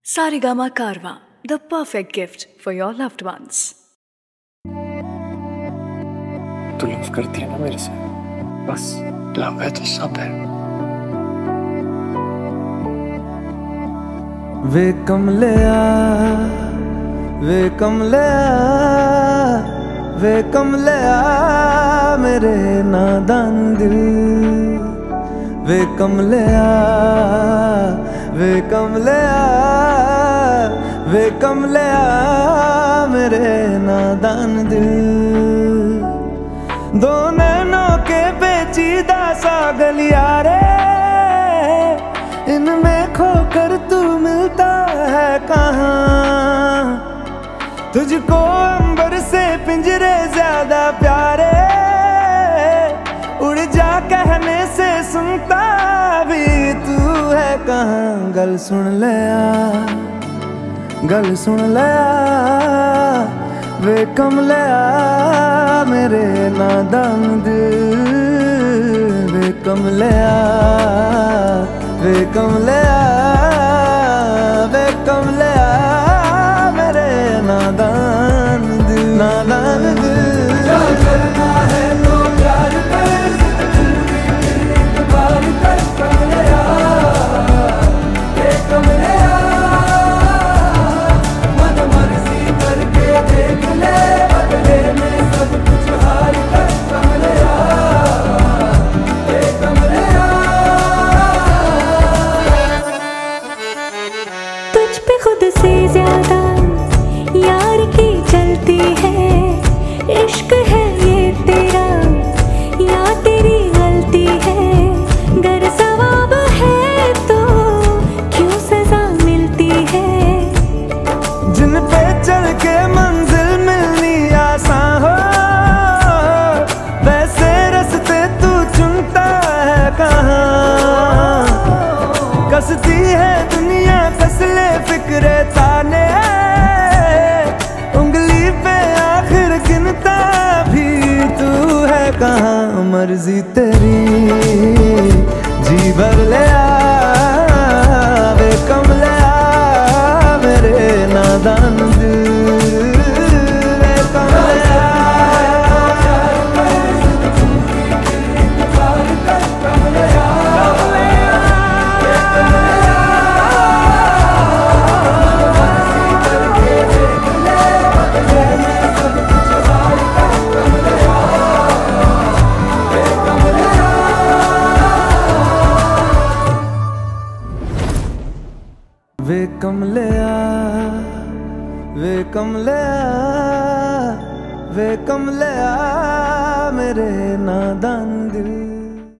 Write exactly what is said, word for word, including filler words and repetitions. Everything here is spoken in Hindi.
Saregama Karwa, the perfect gift for your loved ones. तू लव करती है ना मेरे से? बस लव है तो सब है। वे कमलिया वे कमलिया वे कमलिया मेरे नादान दिल। वे कमलिया वे कमलिया वे कमलिया मेरे नादान दिल। दो नैनों के पेचीदा सा गलियारे, इनमें खोकर तू मिलता है कहाँ। तुझको अंबर से पिंजरे ज्यादा प्यारे, उड़ जा कहने से सुनता भी तू है कहाँ। गल सुन लिया गल सुन लिया वे कमलिया मेरे नादान दिल। वे कमलिया वे कमलिया वे कमलिया मेरे नादान दिल नादान दिल। क्या करना है तो प्यार कर, बार कर कमलिया वे कमलिया। मन मर्जी करके देख ले, बदले में सब कुछ हार कर कमलिया वे कमलिया। तुझ पे खुद से ज्यादा यार की चलती है, इश्क है ये तेरा या तेरी गलती है। गर सवाब है तो क्यों सजा मिलती है। जिन पे चल के मंजिल मिलनी आसान हो, वैसे रास्ते तू चुनता है कहाँ। कसती है दुनिया कसले फिक्रे ताने, उंगली पे आखिर गिनता भी तू है कहाँ। मर्जी तेरी जी भर ले आ वे कमलिया मेरे नादान दिल। वे कमलिया वे कमलिया वे कमलिया वे कमलिया मेरे नादान दिल।